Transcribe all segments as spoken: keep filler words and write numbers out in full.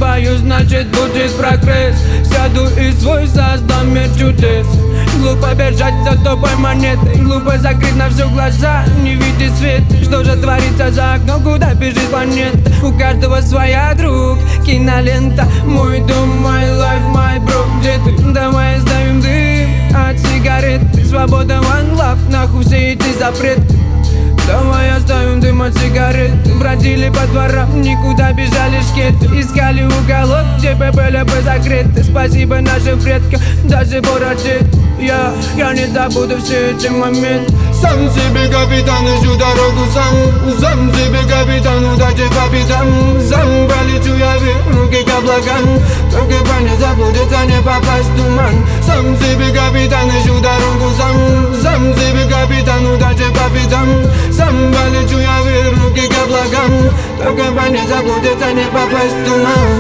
ошибаюсь, значит будет прогресс. Сяду и свой создам мир чудес. Глупо бежать за тупой монетой, глупо закрыть на все глаза, не видеть свет. Что же творится за окном, куда бежит планета? У каждого своя, друг, кинолента. Мой дом, мой life, мой бро. Где ты? Давай оставим дым от сигарет. Свобода, one love, нахуй все эти запреты. Давай оставим дым от сигарет. Бродили по дворам, никуда бежали шкеты. Искали уголок, где бы были бы закрыты. Спасибо нашим предкам, даже бороде. Я, я не забуду все эти моменты. Сам себе капитан, ищу дорогу сам. Сам себе капитан, удачи по пятам. Сам полечу я вверх, руки к облакам. Только бы не заблудиться, не попасть в туман. Сам себе капитан, ищу дорогу сам. Сам себе капитан, удачи по пятам. Сам полечу я вверх, руки к облакам. Только бы не заблудиться, не попасть в туман.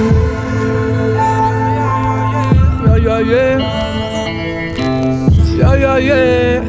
Yeah, yeah, yeah, yeah.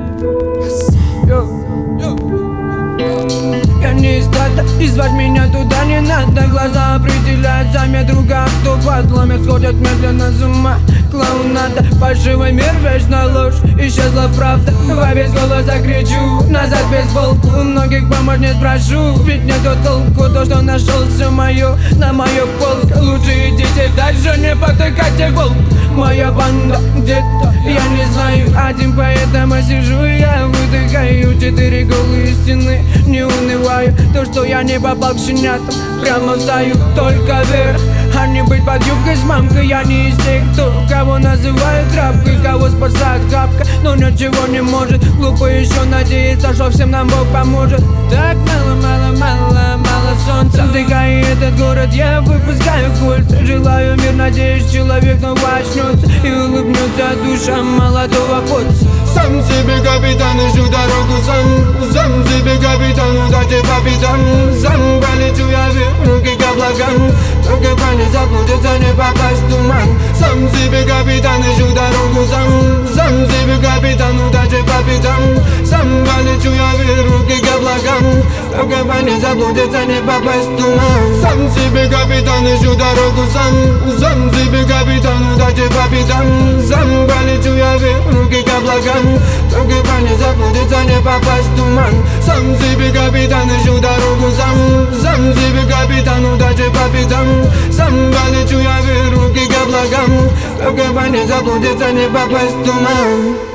Я не из стада, и звать меня туда не надо. Глаза определяют замя друга, кто подломит, сходят медленно с ума. Клоунада, фальшивый мир, вечная ложь. Исчезла правда, во весь голос закричу. Назад без волку, у многих помочь не спрошу. Ведь не тот толку, то, что нашел все мое на мою полку. Лучше идите дальше, не потыкайте волк. Моя банда где-то, я не знаю один, поэтому сижу я выдыхаю. Четыре голые стены, не унываю. То, что я не попал к щенятам, прямо стою только вверх. А не быть под юбкой с мамкой. Я не из тех, кто кого называют тряпкой, кого спасает хапка, но ничего не может. Глупо еще надеяться, что всем нам Бог поможет. Так мало, мало, мало, мало солнца. Вдыхая этот город, я выпускаю кольца. Желаю мир, надеюсь, человек снова очнется и улыбнется душа молодого поца. Сам себе капитан, ищу дорогу сам. Сам себе капитан, удачи по пятам. Сам полечу я вверх, руки к облакам. Только бы не заблудиться, не попасть в туман. Сам себе капитан, ищу дорогу сам. Сам себе капитан, удачи по пятам. Сам полечу я вверх, руки к облакам. Только бы не заблудиться, не попасть в туман. Сам себе капитан, ищу дорогу сам. Сам себе капитан, удачи по пятам. Сам полечу я вверх, руки к облакам. Только бы не заблудиться, не попасть в туман. Сам себе капитан, ищу дорогу сам. Сам себе капитан, удачи по пятам. Сам полечу я вверх, руки к облакам. Только бы не заблудиться, не попасть в туман.